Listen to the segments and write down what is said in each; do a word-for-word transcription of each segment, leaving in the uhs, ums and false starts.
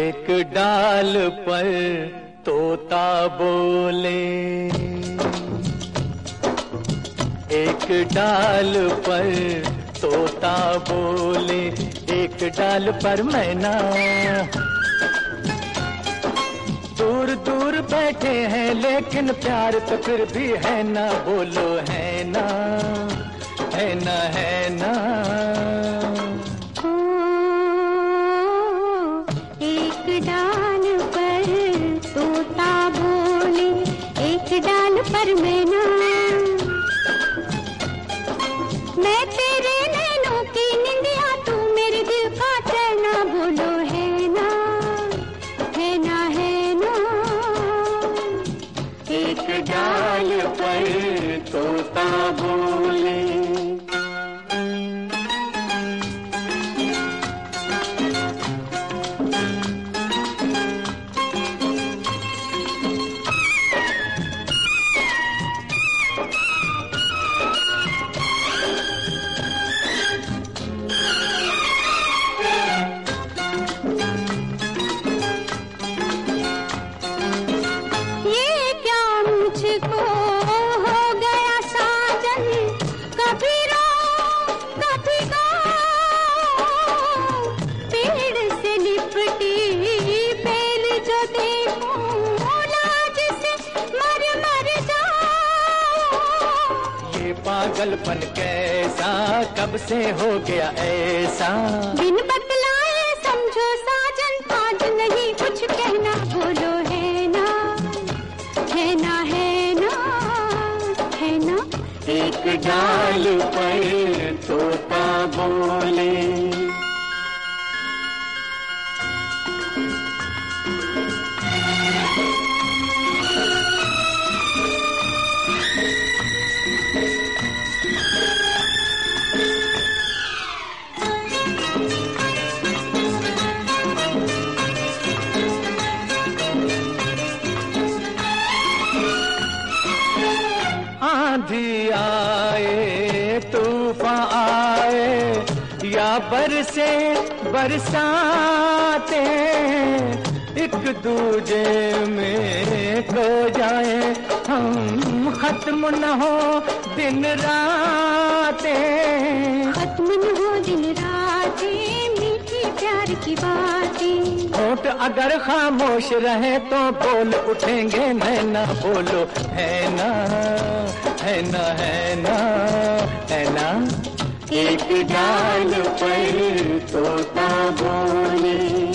एक डाल पर तोता बोले, एक डाल पर तोता बोले, एक डाल पर मैना। दूर दूर बैठे हैं लेकिन प्यार तो फिर भी है ना, बोलो है ना, है ना, है ना। एक डाल पर तोता बोले, एक डाल पर मैना। मैं तेरे नैनों की निंदिया, तू मेरे दिल का चैना, बोलो है ना, है ना, है ना। एक डाल पर तोता बोले। पागलपन कैसा कब से हो गया ऐसा, बिन बतलाए समझो साजन, आज नहीं कुछ कहना, बोलो है ना, है ना, है ना, है ना। एक डाल पर तोता बोले। आंधी आए तूफान आए या बरसे बरसाते, एक दूजे में खो जाए हम, खत्म न हो दिन रातें, खत्म न हो दिन रातें, मीठी प्यार की बातें। होठ अगर खामोश रहे तो बोल उठेंगे नैना, बोलो है ना, है ना, है ना, है ना। एक डाल पर तोता बोले।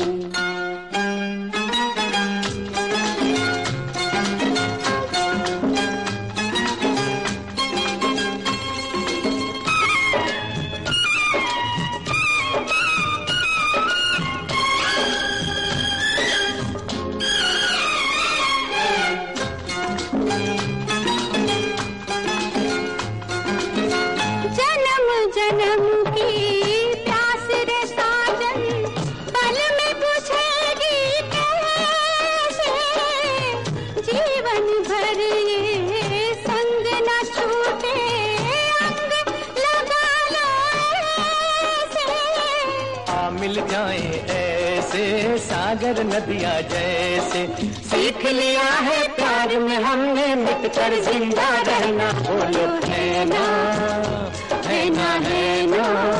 जन्म की प्यास रे साजन, पल में बुझेगी कैसे, जीवन भर ये संग न छूटे, अंग लगा लो ऐसे। आ मिल जाए ऐसे सागर नदियाँ जैसे, सीख लिया है प्यार में हमने मिटकर जिंदा रहना, बोलो है ना, है ना, है ना।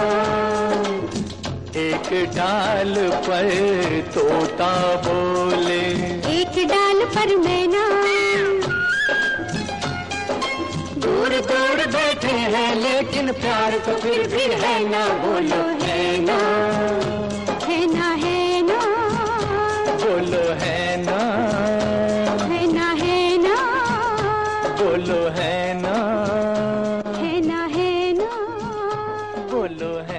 एक डाल पर तोता बोले, एक डाल पर मैना। दूर दूर बैठे हैं लेकिन प्यार तो फिर भी है ना, बोलो है ना, है ना, है ना, बोलो है ना, है ना, है ना, बोलो है ना, है ना, है ना, बोलो है।